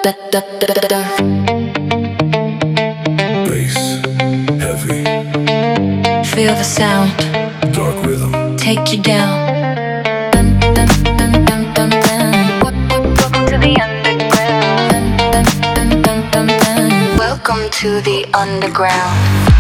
Bass, heavy, Feel the sound, dark rhythm. take you down. Dun, dun, dun, dun, dun, dun. Welcome to the underground. Dun, dun, dun, dun, dun. Welcome to the underground.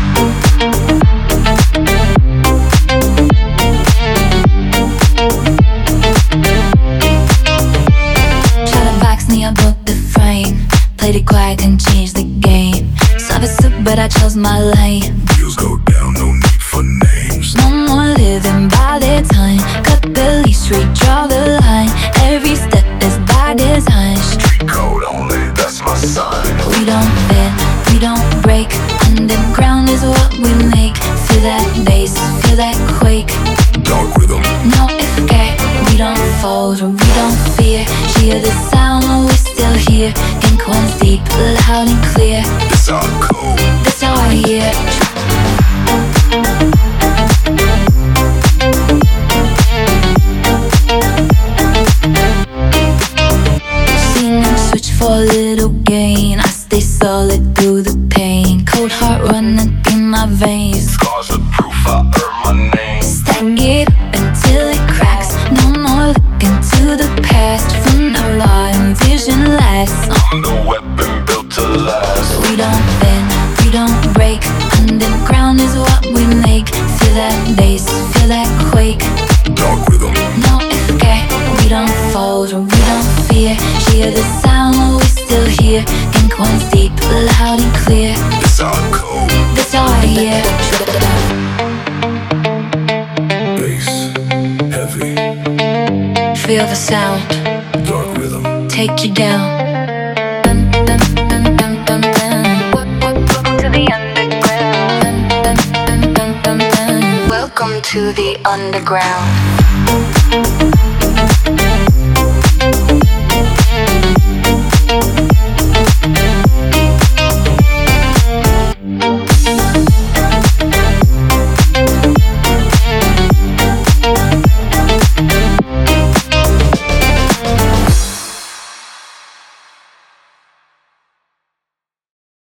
Shadowbox me above the frame. Played it quiet and changed the game. Saw the soup, but I chose my lane. Wheels go down, no need for names. No more living by their time. Cut the leash, redraw the line. Every step is by design. Street code only, that's my sign. We don't bend, we don't break. Underground is what we make. Feel that bass, feel that quake. Dark rhythm, No escape, we don't fold, we don't fear. Hear the sound, we still hear. Ink one's deep, loud and clear. it's our code. That's how I hear. Seen them switch for a little gain. I stay solid through the pain. Cold heart running through my veins. Scars are proof I earn my name. Stack it up until it cracks. No more looking to the past. From now on, vision lasts. I'm the weapon built to last. We don't bend, we don't break. Underground is what we make. Feel that bass, feel that quake. Dark rhythm, No escape, we don't fold, we don't fear. Hear the sound, we still hear. Ink one's deep, loud and clear. it's our code. That's how I hear. Bass, heavy, Feel the sound, dark rhythm. take you down. Dun, dun, dun, dun, dun, dun. Welcome to the underground. Dun, dun, dun, dun, dun, dun. Welcome to the underground.